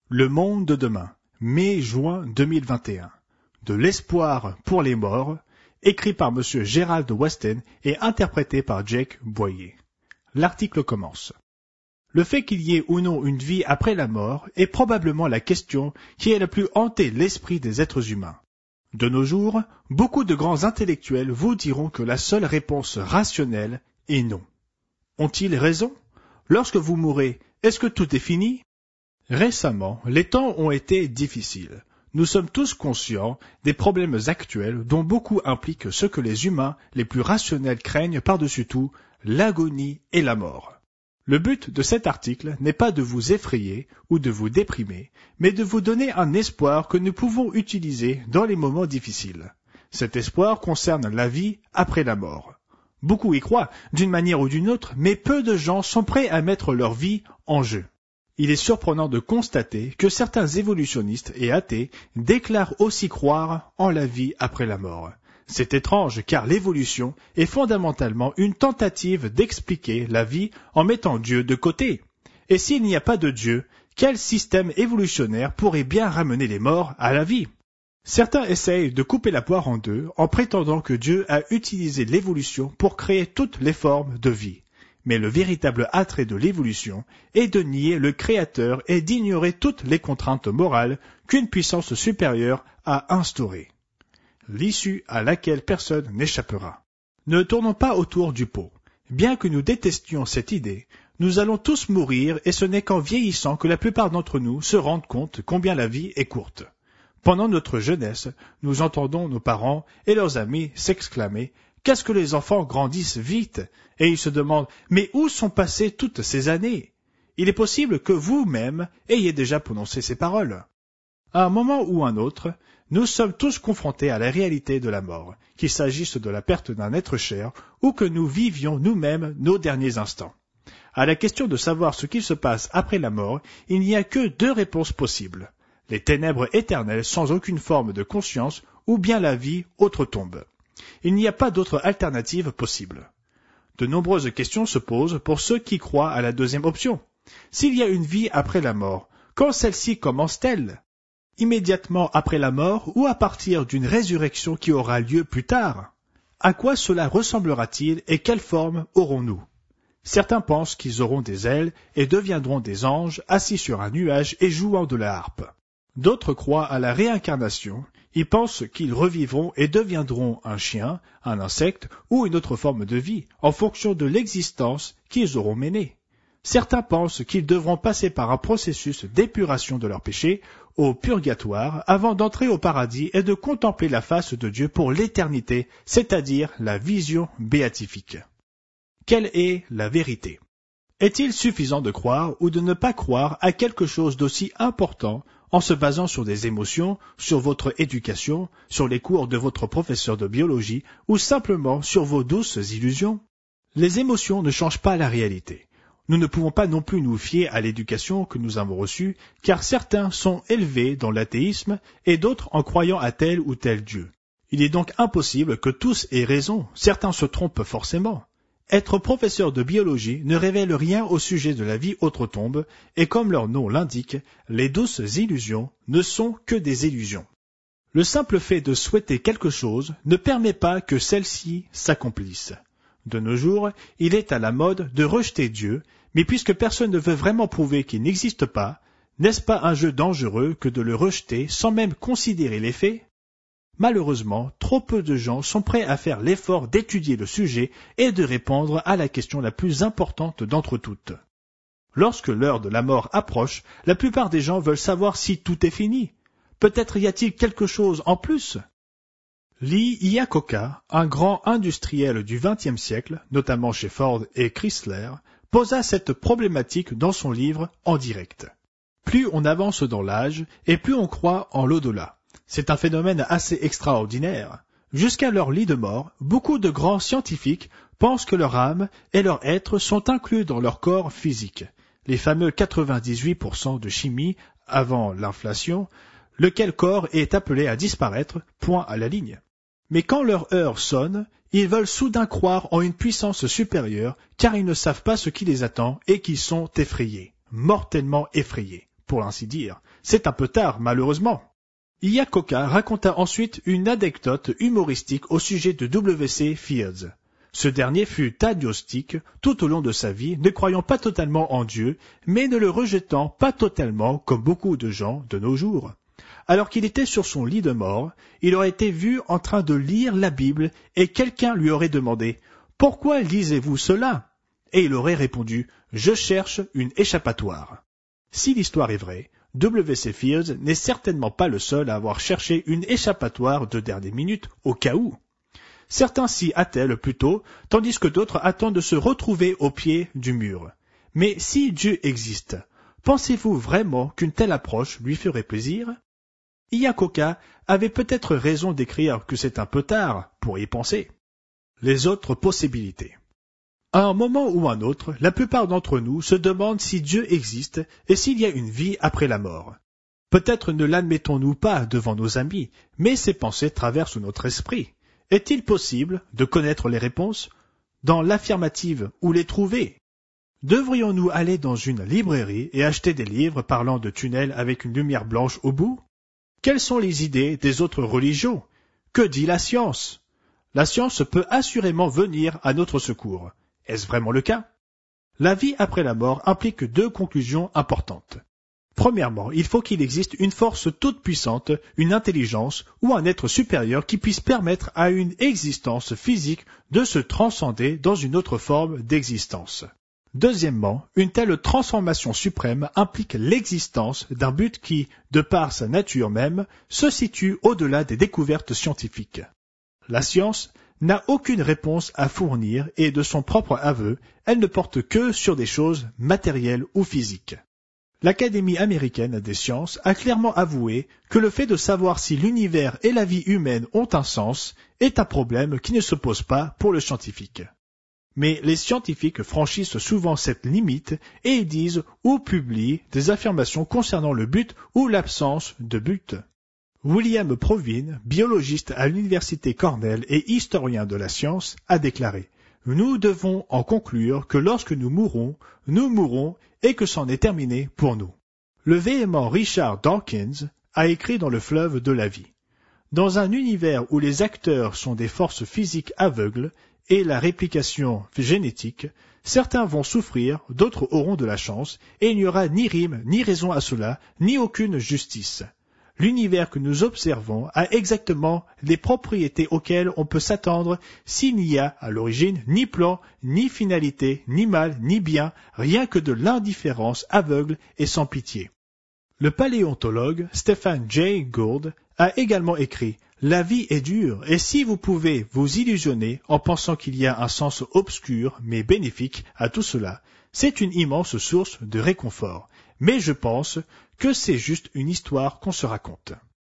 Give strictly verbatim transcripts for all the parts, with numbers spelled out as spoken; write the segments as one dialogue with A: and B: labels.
A: Le monde de demain, mai-juin deux mille vingt et un. De l'espoir pour les morts, écrit par Monsieur Gérald Weston et interprété par Jake Boyer. L'article commence. Le fait qu'il y ait ou non une vie après la mort est probablement la question qui a le plus hanté l'esprit des êtres humains. De nos jours, beaucoup de grands intellectuels vous diront que la seule réponse rationnelle est non. Ont-ils raison? Lorsque vous mourrez, est-ce que tout est fini? Récemment, les temps ont été difficiles. Nous sommes tous conscients des problèmes actuels dont beaucoup impliquent ce que les humains les plus rationnels craignent par-dessus tout, l'agonie et la mort. Le but de cet article n'est pas de vous effrayer ou de vous déprimer, mais de vous donner un espoir que nous pouvons utiliser dans les moments difficiles. Cet espoir concerne la vie après la mort. Beaucoup y croient, d'une manière ou d'une autre, mais peu de gens sont prêts à mettre leur vie en jeu. Il est surprenant de constater que certains évolutionnistes et athées déclarent aussi croire en la vie après la mort. C'est étrange car l'évolution est fondamentalement une tentative d'expliquer la vie en mettant Dieu de côté. Et s'il n'y a pas de Dieu, quel système évolutionnaire pourrait bien ramener les morts à la vie? Certains essayent de couper la poire en deux en prétendant que Dieu a utilisé l'évolution pour créer toutes les formes de vie. Mais le véritable attrait de l'évolution est de nier le Créateur et d'ignorer toutes les contraintes morales qu'une puissance supérieure a instaurées. L'issue à laquelle personne n'échappera. Ne tournons pas autour du pot. Bien que nous détestions cette idée, nous allons tous mourir et ce n'est qu'en vieillissant que la plupart d'entre nous se rendent compte combien la vie est courte. Pendant notre jeunesse, nous entendons nos parents et leurs amis s'exclamer « Qu'est-ce que les enfants grandissent vite ?» Et ils se demandent « Mais où sont passées toutes ces années ?» Il est possible que vous-même ayez déjà prononcé ces paroles. À un moment ou un autre, nous sommes tous confrontés à la réalité de la mort, qu'il s'agisse de la perte d'un être cher ou que nous vivions nous-mêmes nos derniers instants. À la question de savoir ce qu'il se passe après la mort, il n'y a que deux réponses possibles. Les ténèbres éternelles sans aucune forme de conscience ou bien la vie autre tombe. Il n'y a pas d'autre alternative possible. De nombreuses questions se posent pour ceux qui croient à la deuxième option. S'il y a une vie après la mort, quand celle-ci commence-t-elle? Immédiatement après la mort ou à partir d'une résurrection qui aura lieu plus tard? À quoi cela ressemblera-t-il et quelle forme aurons-nous? Certains pensent qu'ils auront des ailes et deviendront des anges assis sur un nuage et jouant de la harpe. D'autres croient à la réincarnation, ils pensent qu'ils revivront et deviendront un chien, un insecte ou une autre forme de vie, en fonction de l'existence qu'ils auront menée. Certains pensent qu'ils devront passer par un processus d'épuration de leurs péchés au purgatoire avant d'entrer au paradis et de contempler la face de Dieu pour l'éternité, c'est-à-dire la vision béatifique. Quelle est la vérité? Est-il suffisant de croire ou de ne pas croire à quelque chose d'aussi important en se basant sur des émotions, sur votre éducation, sur les cours de votre professeur de biologie ou simplement sur vos douces illusions? Les émotions ne changent pas la réalité. Nous ne pouvons pas non plus nous fier à l'éducation que nous avons reçue, car certains sont élevés dans l'athéisme et d'autres en croyant à tel ou tel Dieu. Il est donc impossible que tous aient raison, certains se trompent forcément. Être professeur de biologie ne révèle rien au sujet de la vie outre-tombe, et comme leur nom l'indique, les douces illusions ne sont que des illusions. Le simple fait de souhaiter quelque chose ne permet pas que celle-ci s'accomplisse. De nos jours, il est à la mode de rejeter Dieu, mais puisque personne ne veut vraiment prouver qu'il n'existe pas, n'est-ce pas un jeu dangereux que de le rejeter sans même considérer les faits? Malheureusement, trop peu de gens sont prêts à faire l'effort d'étudier le sujet et de répondre à la question la plus importante d'entre toutes. Lorsque l'heure de la mort approche, la plupart des gens veulent savoir si tout est fini. Peut-être y a-t-il quelque chose en plus? Lee Iacocca, un grand industriel du vingtième siècle, notamment chez Ford et Chrysler, posa cette problématique dans son livre En direct. Plus on avance dans l'âge et plus on croit en l'au-delà. C'est un phénomène assez extraordinaire. Jusqu'à leur lit de mort, beaucoup de grands scientifiques pensent que leur âme et leur être sont inclus dans leur corps physique. Les fameux quatre-vingt-dix-huit pour cent de chimie avant l'inflation, lequel corps est appelé à disparaître, point à la ligne. Mais quand leur heure sonne, ils veulent soudain croire en une puissance supérieure, car ils ne savent pas ce qui les attend et qu'ils sont effrayés, mortellement effrayés. pour ainsi dire. C'est un peu tard, malheureusement. Iacocca raconta ensuite une anecdote humoristique au sujet de W C Fields. Ce dernier fut agnostique tout au long de sa vie, ne croyant pas totalement en Dieu, mais ne le rejetant pas totalement comme beaucoup de gens de nos jours. Alors qu'il était sur son lit de mort, il aurait été vu en train de lire la Bible et quelqu'un lui aurait demandé « Pourquoi lisez-vous cela ?» Et il aurait répondu « Je cherche une échappatoire ». Si l'histoire est vraie, W C Fields n'est certainement pas le seul à avoir cherché une échappatoire de dernière minute au cas où. Certains s'y attellent plutôt, tandis que d'autres attendent de se retrouver au pied du mur. Mais si Dieu existe, pensez-vous vraiment qu'une telle approche lui ferait plaisir? Iacocca avait peut-être raison d'écrire que c'est un peu tard pour y penser. Les autres possibilités. À un moment ou un autre, la plupart d'entre nous se demandent si Dieu existe et s'il y a une vie après la mort. Peut-être ne l'admettons-nous pas devant nos amis, mais ces pensées traversent notre esprit. Est-il possible de connaître les réponses? Dans l'affirmative, où les trouver? Devrions-nous aller dans une librairie et acheter des livres parlant de tunnels avec une lumière blanche au bout? Quelles sont les idées des autres religions? Que dit la science? La science peut assurément venir à notre secours. Est-ce vraiment le cas? La vie après la mort implique deux conclusions importantes. Premièrement, il faut qu'il existe une force toute puissante, une intelligence ou un être supérieur qui puisse permettre à une existence physique de se transcender dans une autre forme d'existence. Deuxièmement, une telle transformation suprême implique l'existence d'un but qui, de par sa nature même, se situe au-delà des découvertes scientifiques. La science n'a aucune réponse à fournir et de son propre aveu, elle ne porte que sur des choses matérielles ou physiques. L'Académie américaine des sciences a clairement avoué que le fait de savoir si l'univers et la vie humaine ont un sens est un problème qui ne se pose pas pour le scientifique. Mais les scientifiques franchissent souvent cette limite et ils disent ou publient des affirmations concernant le but ou l'absence de but. William Provine, biologiste à l'université Cornell et historien de la science, a déclaré « Nous devons en conclure que lorsque nous mourrons, nous mourrons et que c'en est terminé pour nous. » Le véhément Richard Dawkins a écrit dans le fleuve de la vie « Dans un univers où les acteurs sont des forces physiques aveugles et la réplication génétique, certains vont souffrir, d'autres auront de la chance, et il n'y aura ni rime, ni raison à cela, ni aucune justice. » L'univers que nous observons a exactement les propriétés auxquelles on peut s'attendre s'il n'y a, à l'origine, ni plan, ni finalité, ni mal, ni bien, rien que de l'indifférence aveugle et sans pitié. Le paléontologue Stephen Jay Gould a également écrit « La vie est dure, et si vous pouvez vous illusionner en pensant qu'il y a un sens obscur mais bénéfique à tout cela, c'est une immense source de réconfort. Mais je pense que c'est juste une histoire qu'on se raconte. »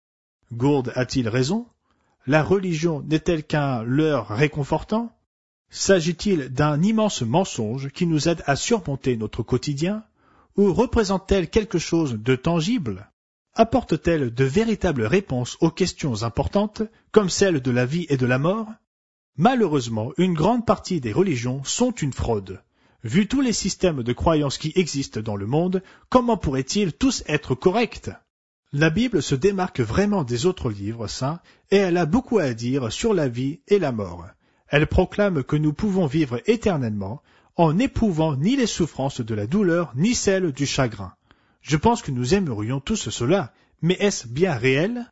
A: Gould a-t-il raison? La religion n'est-elle qu'un leurre réconfortant? S'agit-il d'un immense mensonge qui nous aide à surmonter notre quotidien? Ou représente-t-elle quelque chose de tangible? Apporte-t-elle de véritables réponses aux questions importantes, comme celles de la vie et de la mort? Malheureusement, une grande partie des religions sont une fraude. Vu tous les systèmes de croyances qui existent dans le monde, comment pourraient-ils tous être corrects? La Bible se démarque vraiment des autres livres saints et elle a beaucoup à dire sur la vie et la mort. Elle proclame que nous pouvons vivre éternellement en n'éprouvant ni les souffrances de la douleur ni celles du chagrin. Je pense que nous aimerions tous cela, mais est-ce bien réel?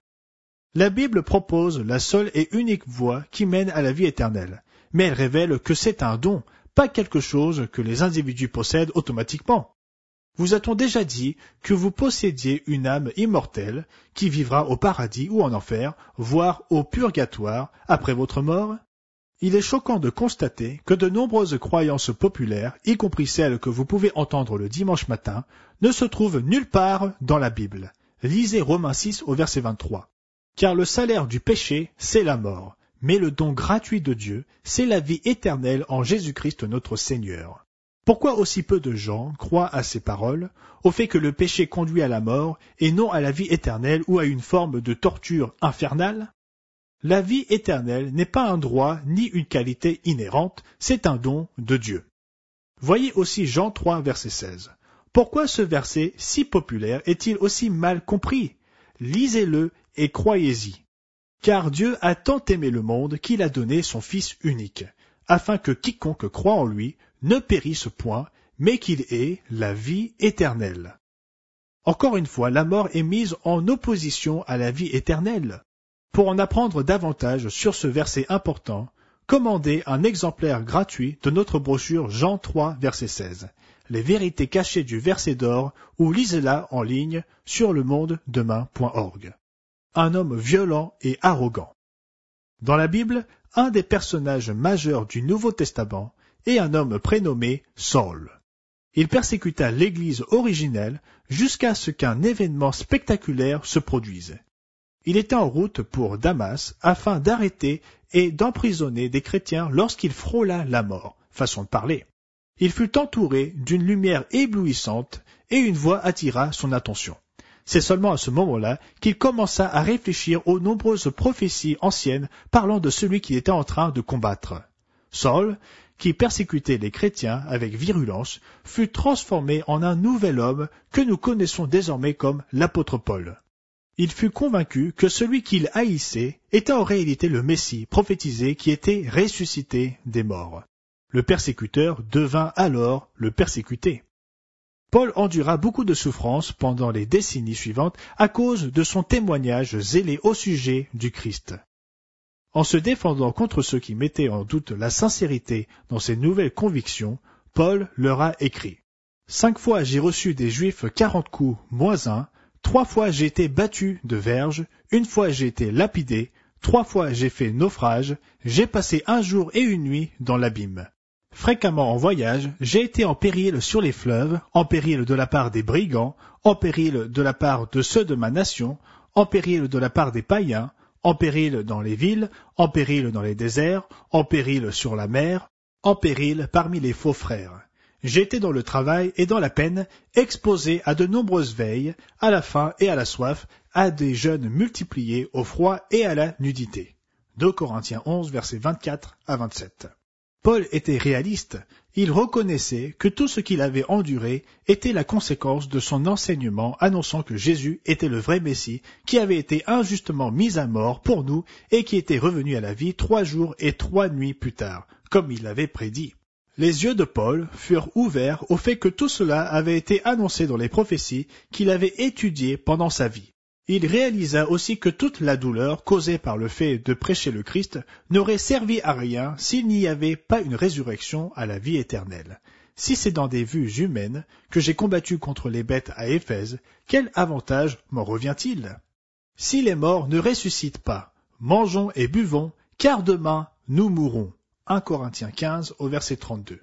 A: La Bible propose la seule et unique voie qui mène à la vie éternelle, mais elle révèle que c'est un don, pas quelque chose que les individus possèdent automatiquement. Vous a-t-on déjà dit que vous possédiez une âme immortelle qui vivra au paradis ou en enfer, voire au purgatoire après votre mort? Il est choquant de constater que de nombreuses croyances populaires, y compris celles que vous pouvez entendre le dimanche matin, ne se trouvent nulle part dans la Bible. Lisez Romains six au verset vingt-trois. Car le salaire du péché, c'est la mort. Mais le don gratuit de Dieu, c'est la vie éternelle en Jésus-Christ notre Seigneur. Pourquoi aussi peu de gens croient à ces paroles, au fait que le péché conduit à la mort et non à la vie éternelle ou à une forme de torture infernale? La vie éternelle n'est pas un droit ni une qualité inhérente, c'est un don de Dieu. Voyez aussi Jean trois, verset seize. Pourquoi ce verset si populaire est-il aussi mal compris? Lisez-le et croyez-y. Car Dieu a tant aimé le monde qu'il a donné son Fils unique, afin que quiconque croit en lui ne périsse point, mais qu'il ait la vie éternelle. Encore une fois, la mort est mise en opposition à la vie éternelle. Pour en apprendre davantage sur ce verset important, commandez un exemplaire gratuit de notre brochure Jean trois, verset seize, les vérités cachées du verset d'or, ou lisez-la en ligne sur le monde demain point org. Un homme violent et arrogant. Dans la Bible, un des personnages majeurs du Nouveau Testament est un homme prénommé Saul. Il persécuta l'Église originelle jusqu'à ce qu'un événement spectaculaire se produise. Il était en route pour Damas afin d'arrêter et d'emprisonner des chrétiens lorsqu'il frôla la mort, façon de parler. Il fut entouré d'une lumière éblouissante et une voix attira son attention. C'est seulement à ce moment-là qu'il commença à réfléchir aux nombreuses prophéties anciennes parlant de celui qu'il était en train de combattre. Saul, qui persécutait les chrétiens avec virulence, fut transformé en un nouvel homme que nous connaissons désormais comme l'apôtre Paul. Il fut convaincu que celui qu'il haïssait était en réalité le Messie prophétisé qui était ressuscité des morts. Le persécuteur devint alors le persécuté. Paul endura beaucoup de souffrances pendant les décennies suivantes à cause de son témoignage zélé au sujet du Christ. En se défendant contre ceux qui mettaient en doute la sincérité dans ses nouvelles convictions, Paul leur a écrit « Cinq fois j'ai reçu des Juifs quarante coups moins un, trois fois j'ai été battu de verge, une fois j'ai été lapidé, trois fois j'ai fait naufrage, j'ai passé un jour et une nuit dans l'abîme. Fréquemment en voyage, j'ai été en péril sur les fleuves, en péril de la part des brigands, en péril de la part de ceux de ma nation, en péril de la part des païens, en péril dans les villes, en péril dans les déserts, en péril sur la mer, en péril parmi les faux frères. J'ai été dans le travail et dans la peine, exposé à de nombreuses veilles, à la faim et à la soif, à des jeûnes multipliés, au froid et à la nudité. deux Corinthiens onze, versets vingt-quatre à vingt-sept. Paul était réaliste. Il reconnaissait que tout ce qu'il avait enduré était la conséquence de son enseignement annonçant que Jésus était le vrai Messie qui avait été injustement mis à mort pour nous et qui était revenu à la vie trois jours et trois nuits plus tard, comme il l'avait prédit. Les yeux de Paul furent ouverts au fait que tout cela avait été annoncé dans les prophéties qu'il avait étudiées pendant sa vie. Il réalisa aussi que toute la douleur causée par le fait de prêcher le Christ n'aurait servi à rien s'il n'y avait pas une résurrection à la vie éternelle. Si c'est dans des vues humaines que j'ai combattu contre les bêtes à Éphèse, quel avantage m'en revient-il? Si les morts ne ressuscitent pas, mangeons et buvons, car demain nous mourrons. un Corinthiens quinze au verset trente-deux.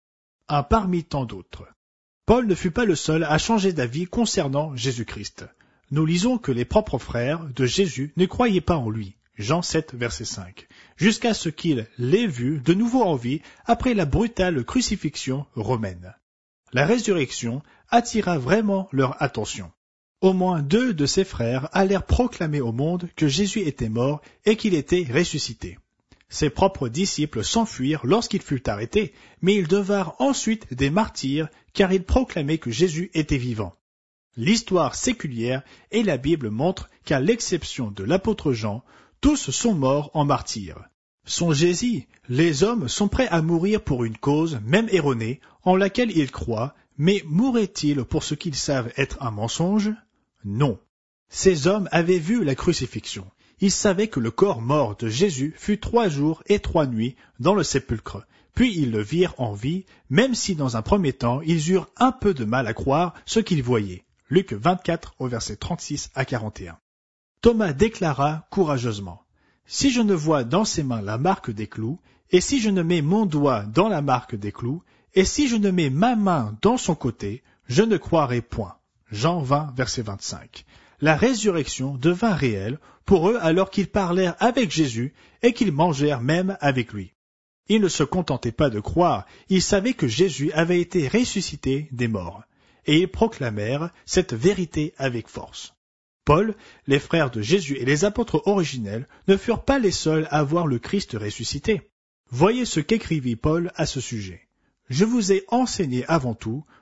A: Un parmi tant d'autres. Paul ne fut pas le seul à changer d'avis concernant Jésus-Christ. Nous lisons que les propres frères de Jésus ne croyaient pas en lui, Jean sept, verset cinq, jusqu'à ce qu'ils l'aient vu de nouveau en vie après la brutale crucifixion romaine. La résurrection attira vraiment leur attention. Au moins deux de ses frères allèrent proclamer au monde que Jésus était mort et qu'il était ressuscité. Ses propres disciples s'enfuirent lorsqu'il fut arrêté, mais ils devinrent ensuite des martyrs car ils proclamaient que Jésus était vivant. L'histoire séculière et la Bible montrent qu'à l'exception de l'apôtre Jean, tous sont morts en martyrs. Songez-y, les hommes sont prêts à mourir pour une cause, même erronée, en laquelle ils croient, mais mourraient-ils pour ce qu'ils savent être un mensonge? Non. Ces hommes avaient vu la crucifixion. Ils savaient que le corps mort de Jésus fut trois jours et trois nuits dans le sépulcre. Puis ils le virent en vie, même si dans un premier temps ils eurent un peu de mal à croire ce qu'ils voyaient. Luc vingt-quatre au verset trente-six à quarante et un. Thomas déclara courageusement « Si je ne vois dans ses mains la marque des clous, et si je ne mets mon doigt dans la marque des clous, et si je ne mets ma main dans son côté, je ne croirai point. » Jean vingt, verset vingt-cinq. La résurrection devint réelle pour eux alors qu'ils parlèrent avec Jésus et qu'ils mangèrent même avec lui. Ils ne se contentaient pas de croire, ils savaient que Jésus avait été ressuscité des morts. Et ils proclamèrent cette vérité avec force. Paul, les frères de Jésus et les apôtres originels ne furent pas les seuls à voir le Christ ressuscité. Voyez ce qu'écrivit Paul à ce sujet. « Je vous ai enseigné avant tout,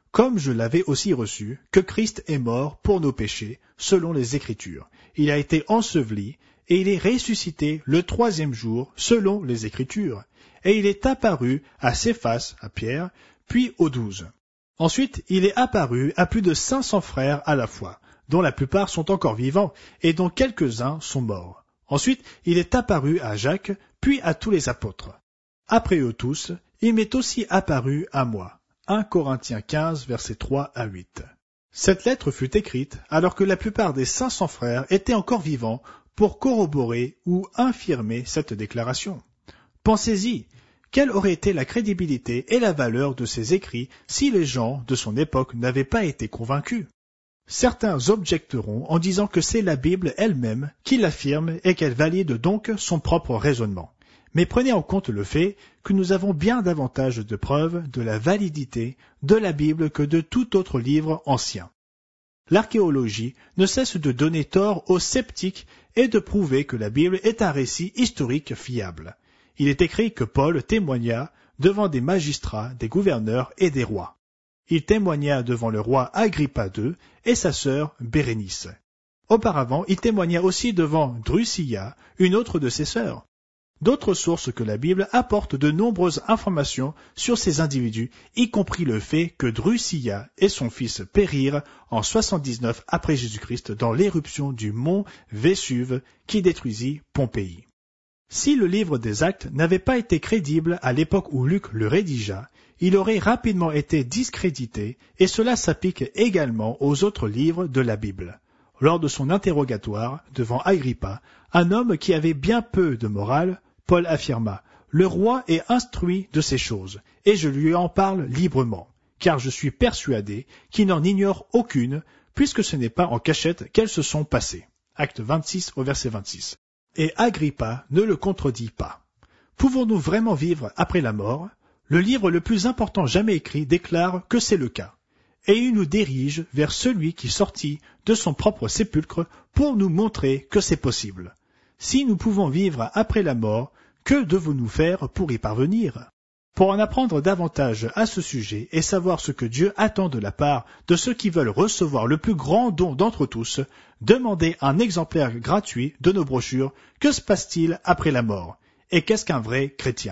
A: comme je l'avais aussi reçu, que Christ est mort pour nos péchés, selon les Écritures. Il a été enseveli, et il est ressuscité le troisième jour, selon les Écritures. Et il est apparu à Céphas, à Pierre, puis aux douze. Ensuite, il est apparu à plus de cinq cents frères à la fois, dont la plupart sont encore vivants, et dont quelques-uns sont morts. Ensuite, il est apparu à Jacques, puis à tous les apôtres. Après eux tous, il m'est aussi apparu à moi. un Corinthiens quinze, versets trois à huit. Cette lettre fut écrite alors que la plupart des cinq cents frères étaient encore vivants pour corroborer ou infirmer cette déclaration. Pensez-y, quelle aurait été la crédibilité et la valeur de ces écrits si les gens de son époque n'avaient pas été convaincus? Certains objecteront en disant que c'est la Bible elle-même qui l'affirme et qu'elle valide donc son propre raisonnement. Mais prenez en compte le fait que nous avons bien davantage de preuves de la validité de la Bible que de tout autre livre ancien. L'archéologie ne cesse de donner tort aux sceptiques et de prouver que la Bible est un récit historique fiable. Il est écrit que Paul témoigna devant des magistrats, des gouverneurs et des rois. Il témoigna devant le roi Agrippa deux et sa sœur Bérénice. Auparavant, il témoigna aussi devant Drusilla, une autre de ses sœurs. D'autres sources que la Bible apportent de nombreuses informations sur ces individus, y compris le fait que Drusilla et son fils périrent en soixante-dix-neuf après Jésus-Christ dans l'éruption du mont Vésuve qui détruisit Pompéi. Si le livre des Actes n'avait pas été crédible à l'époque où Luc le rédigea, il aurait rapidement été discrédité et cela s'applique également aux autres livres de la Bible. Lors de son interrogatoire devant Agrippa, un homme qui avait bien peu de morale, Paul affirma « Le roi est instruit de ces choses, et je lui en parle librement, car je suis persuadé qu'il n'en ignore aucune, puisque ce n'est pas en cachette qu'elles se sont passées. » Acte vingt-six au verset vingt-six. Et Agrippa ne le contredit pas. Pouvons-nous vraiment vivre après la mort? Le livre le plus important jamais écrit déclare que c'est le cas. Et il nous dirige vers celui qui sortit de son propre sépulcre pour nous montrer que c'est possible. Si nous pouvons vivre après la mort, que devons-nous faire pour y parvenir? Pour en apprendre davantage à ce sujet et savoir ce que Dieu attend de la part de ceux qui veulent recevoir le plus grand don d'entre tous, demandez un exemplaire gratuit de nos brochures « Que se passe-t-il après la mort ?» et « Qu'est-ce qu'un vrai chrétien ?»